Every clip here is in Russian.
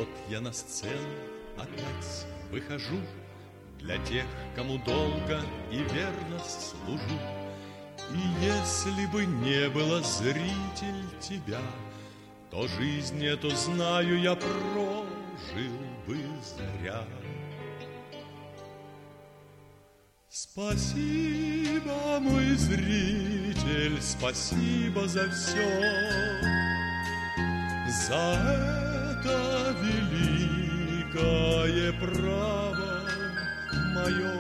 Вот я на сцену опять выхожу, для тех, кому долго и верно служу. И если бы не было, зритель, тебя, то жизнь эту, знаю, я прожил бы зря. Спасибо, мой зритель, спасибо за все, за это великое право мое,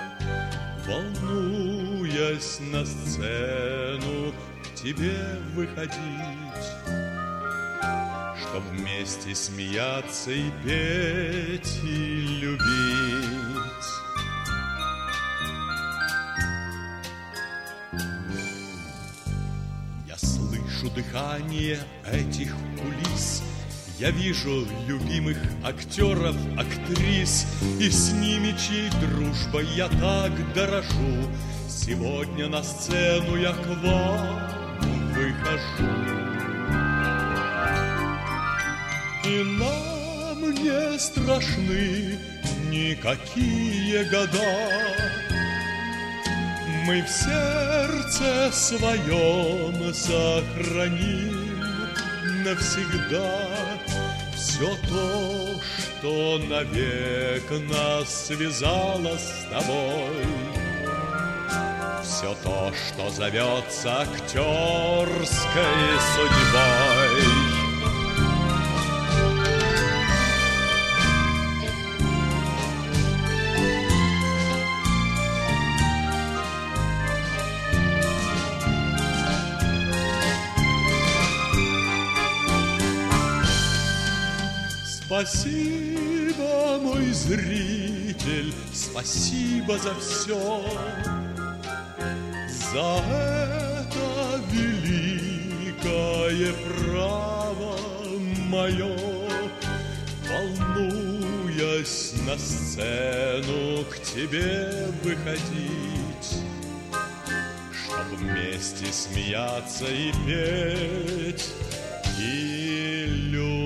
волнуясь на сцену к тебе выходить, чтоб вместе смеяться и петь и любить. Я слышу дыхание этих кулис, я вижу любимых актеров, актрис, и с ними, чьей дружбой я так дорожу, сегодня на сцену я к вам выхожу. И нам не страшны никакие года, мы в сердце своем сохраним навсегда все то, что навек нас связало с тобой, все то, что зовется актерской судьбой. Спасибо, мой зритель, спасибо за все, за это великое право мое, волнуясь на сцену к тебе выходить, чтоб вместе смеяться и петь и любить.